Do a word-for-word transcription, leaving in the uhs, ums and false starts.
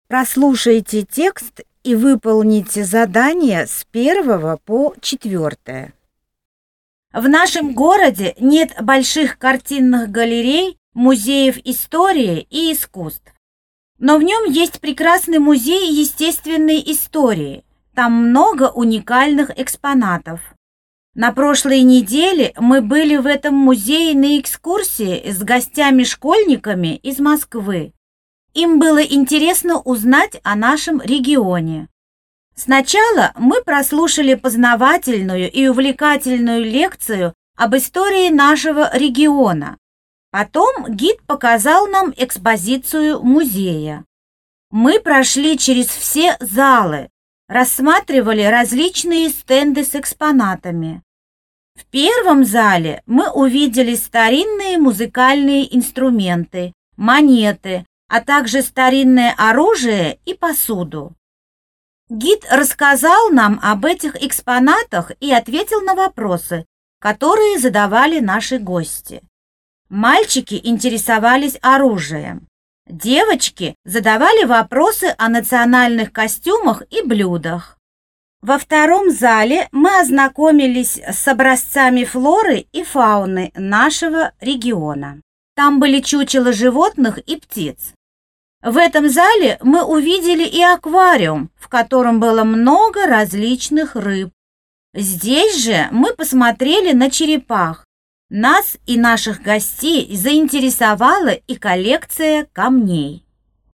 Прослушайте текст и выполните задание с первого по четвертое. В нашем городе нет больших картинных галерей, музеев истории и искусств. Но в нем есть прекрасный музей естественной истории. Там много уникальных экспонатов. На прошлой неделе мы были в этом музее на экскурсии с гостями-школьниками из Москвы. Им было интересно узнать о нашем регионе. Сначала мы прослушали познавательную и увлекательную лекцию об истории нашего региона. Потом гид показал нам экспозицию музея. Мы прошли через все залы, рассматривали различные стенды с экспонатами. В первом зале мы увидели старинные музыкальные инструменты, монеты, а также старинное оружие и посуду. Гид рассказал нам об этих экспонатах и ответил на вопросы, которые задавали наши гости. Мальчики интересовались оружием. Девочки задавали вопросы о национальных костюмах и блюдах. Во втором зале мы ознакомились с образцами флоры и фауны нашего региона. Там были чучела животных и птиц. В этом зале мы увидели и аквариум, в котором было много различных рыб. Здесь же мы посмотрели на черепах. Нас и наших гостей заинтересовала и коллекция камней.